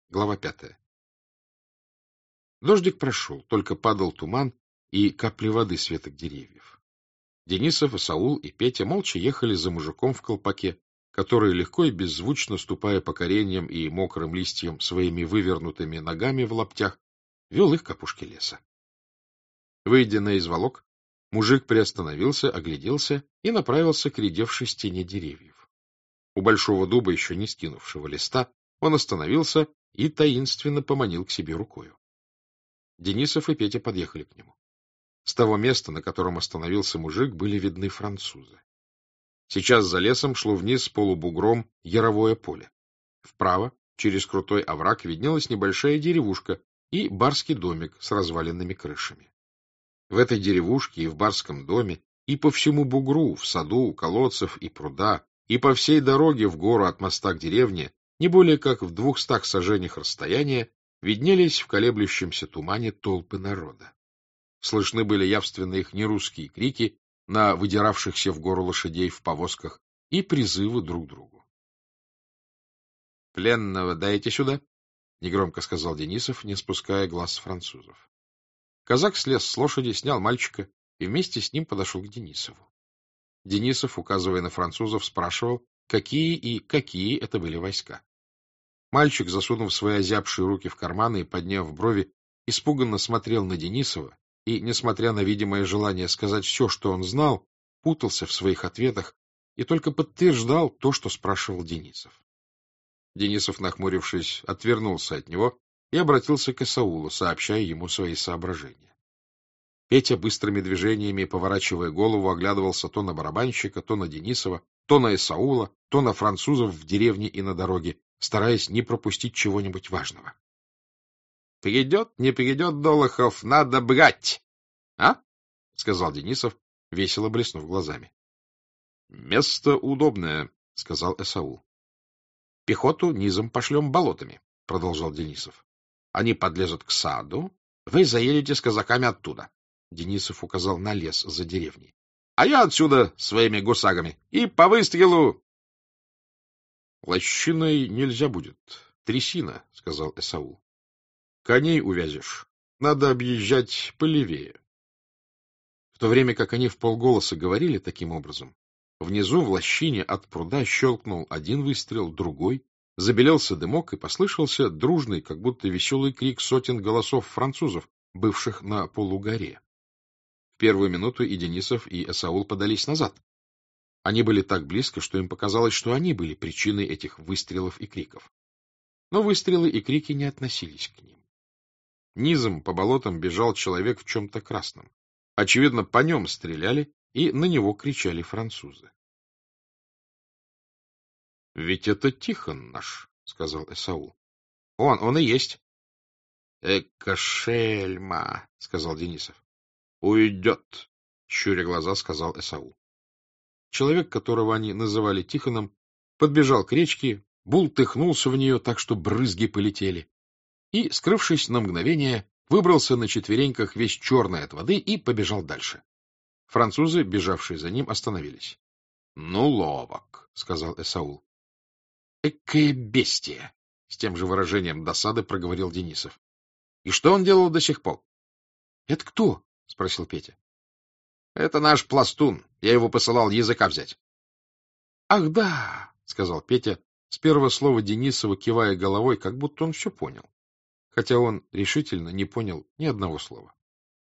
Глава 5. Дождик прошел, только падал туман и капли воды с веток деревьев. Денисов, Исаул и Петя молча ехали за мужиком в колпаке, который, легко и беззвучно ступая по кореньям и мокрым листьям своими вывернутыми ногами в лаптях, вел их к опушке леса. Выйдя на изволок, мужик приостановился, огляделся и направился к редевшей стене деревьев. У большого дуба, еще не скинувшего листа, он остановился и таинственно поманил к себе рукою. Денисов и Петя подъехали к нему. С того места, на котором остановился мужик, были видны французы. Сейчас за лесом шло вниз полубугром яровое поле. Вправо, через крутой овраг, виднелась небольшая деревушка и барский домик с разваленными крышами. В этой деревушке и в барском доме, и по всему бугру, в саду, у колодцев и пруда, и по всей дороге в гору от моста к деревне, не более как в 200 саженях расстояния, виднелись в колеблющемся тумане толпы народа. Слышны были явственно их нерусские крики на выдиравшихся в гору лошадей в повозках и призывы друг другу. — Пленного дайте сюда, — негромко сказал Денисов, не спуская глаз с французов. Казак слез с лошади, снял мальчика и вместе с ним подошел к Денисову. Денисов, указывая на французов, спрашивал, какие это были войска. Мальчик, засунув свои озябшие руки в карманы и подняв брови, испуганно смотрел на Денисова и, несмотря на видимое желание сказать все, что он знал, путался в своих ответах и только подтверждал то, что спрашивал Денисов. Денисов, нахмурившись, отвернулся от него и обратился к Исаулу, сообщая ему свои соображения. Петя, быстрыми движениями, поворачивая голову, оглядывался то на барабанщика, то на Денисова, то на Исаула, то на французов в деревне и на дороге, стараясь не пропустить чего-нибудь важного. — Придет, не придет, Долохов, надо брать! — А? — сказал Денисов, весело блеснув глазами. — Место удобное, — сказал Исаул. — Пехоту низом пошлем болотами, — продолжал Денисов. — Они подлезут к саду, вы заедете с казаками оттуда. Денисов указал на лес за деревней. — А я отсюда своими гусагами. И по выстрелу! — Лощиной нельзя будет. Трясина, — сказал Исаул. — Коней увязишь. Надо объезжать полевее. В то время как они вполголоса говорили таким образом, внизу в лощине от пруда щелкнул один выстрел, другой, забелелся дымок, и послышался дружный, как будто веселый крик сотен голосов французов, бывших на полугоре. В первую минуту и Денисов, и Исаул подались назад. Они были так близко, что им показалось, что они были причиной этих выстрелов и криков. Но выстрелы и крики не относились к ним. Низом по болотам бежал человек в чем-то красном. Очевидно, по нем стреляли, и на него кричали французы. — Ведь это Тихон наш, — сказал Исаул. — Он и есть. — Эка шельма, — сказал Денисов. — Уйдет, — щуря глаза, сказал Исаул. Человек, которого они называли Тихоном, подбежал к речке, бултыхнулся в нее так, что брызги полетели, и, скрывшись на мгновение, выбрался на четвереньках весь черный от воды и побежал дальше. Французы, бежавшие за ним, остановились. — Ну, ловок, — сказал Исаул. — Экое бестия! — с тем же выражением досады проговорил Денисов. — И что он делал до сих пор? — Это кто? — спросил Петя. — Это наш пластун. Я его посылал языка взять. — Ах, да, — сказал Петя, с первого слова Денисова кивая головой, как будто он все понял, хотя он решительно не понял ни одного слова.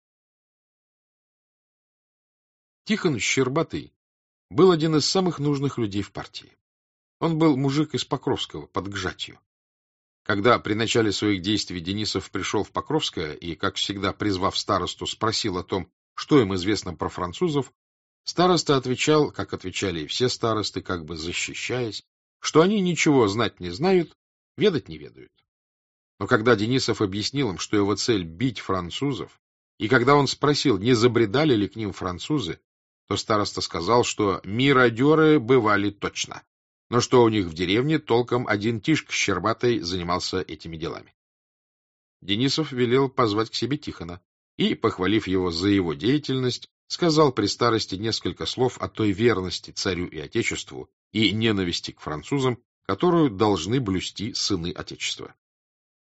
Тихон Щербатый был один из самых нужных людей в партии. Он был мужик из Покровского, под Гжатью. Когда при начале своих действий Денисов пришел в Покровское и, как всегда, призвав старосту, спросил о том, что им известно про французов, староста отвечал, как отвечали и все старосты, как бы защищаясь, что они ничего знать не знают, ведать не ведают. Но когда Денисов объяснил им, что его цель — бить французов, и когда он спросил, не забредали ли к ним французы, то староста сказал, что миродеры бывали точно, но что у них в деревне толком один Тишка Щербатый занимался этими делами. Денисов велел позвать к себе Тихона и, похвалив его за его деятельность, сказал при старости несколько слов о той верности царю и отечеству и ненависти к французам, которую должны блюсти сыны отечества.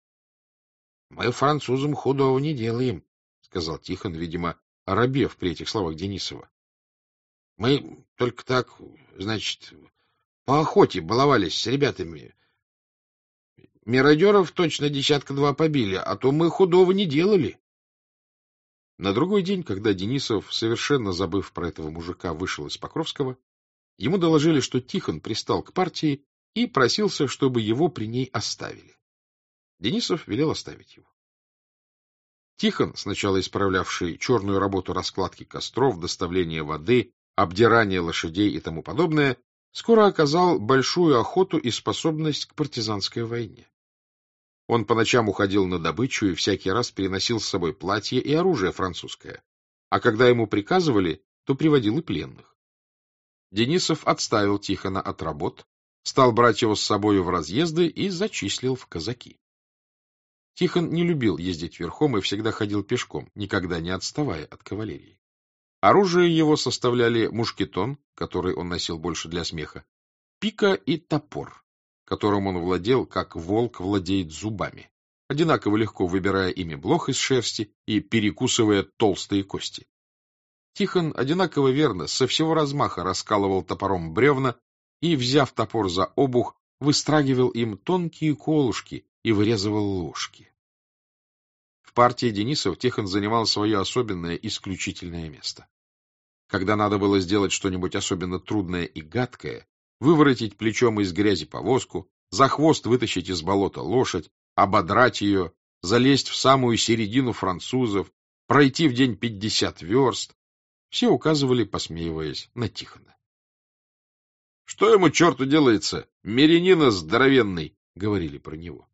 Мы французам худого не делаем, — сказал Тихон, видимо, оробев при этих словах Денисова. — Мы только так, значит, по охоте баловались с ребятами. Мародеров точно 10-2 побили, а то мы худого не делали. На другой день, когда Денисов, совершенно забыв про этого мужика, вышел из Покровского, ему доложили, что Тихон пристал к партии и просился, чтобы его при ней оставили. Денисов велел оставить его. Тихон, сначала исправлявший черную работу раскладки костров, доставления воды, обдирания лошадей и тому подобное, скоро оказал большую охоту и способность к партизанской войне. Он по ночам уходил на добычу и всякий раз переносил с собой платье и оружие французское, а когда ему приказывали, то приводил и пленных. Денисов отставил Тихона от работ, стал брать его с собою в разъезды и зачислил в казаки. Тихон не любил ездить верхом и всегда ходил пешком, никогда не отставая от кавалерии. Оружие его составляли мушкетон, который он носил больше для смеха, пика и топор, которым он владел, как волк владеет зубами, одинаково легко выбирая ими блох из шерсти и перекусывая толстые кости. Тихон одинаково верно со всего размаха раскалывал топором бревна и, взяв топор за обух, выстрагивал им тонкие колышки и вырезывал ложки. В партии Денисов Тихон занимал свое особенное, исключительное место. Когда надо было сделать что-нибудь особенно трудное и гадкое, выворотить плечом из грязи повозку, за хвост вытащить из болота лошадь, ободрать ее, залезть в самую середину французов, пройти в день 50 верст, все указывали, посмеиваясь, на Тихона. — Что ему, черту, делается? Мирянина здоровенный! — говорили про него.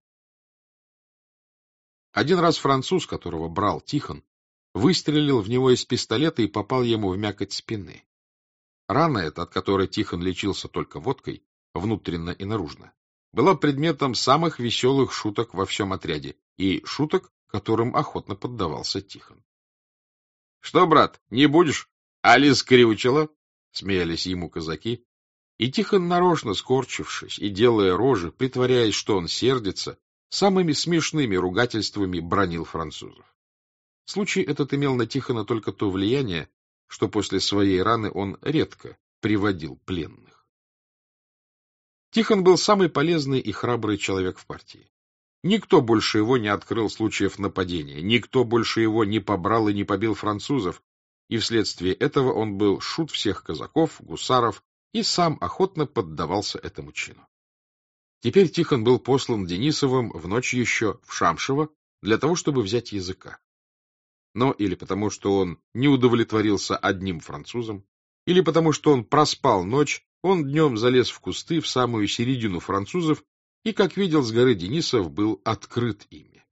Один раз француз, которого брал Тихон, выстрелил в него из пистолета и попал ему в мякоть спины. Рана эта, от которой Тихон лечился только водкой, внутренно и наружно, была предметом самых веселых шуток во всем отряде и шуток, которым охотно поддавался Тихон. — Что, брат, не будешь? Али скрючила? — смеялись ему казаки. И Тихон, нарочно скорчившись и делая рожи, притворяясь, что он сердится, самыми смешными ругательствами бранил французов. Случай этот имел на Тихона только то влияние, что после своей раны он редко приводил пленных. Тихон был самый полезный и храбрый человек в партии. Никто больше его не открыл случаев нападения, никто больше его не побрал и не побил французов, и вследствие этого он был шут всех казаков, гусаров и сам охотно поддавался этому чину. Теперь Тихон был послан Денисовым в ночь еще в Шамшево для того, чтобы взять языка. Но или потому, что он не удовлетворился одним французом, или потому, что он проспал ночь, он днем залез в кусты в самую середину французов и, как видел с горы Денисов, был открыт ими.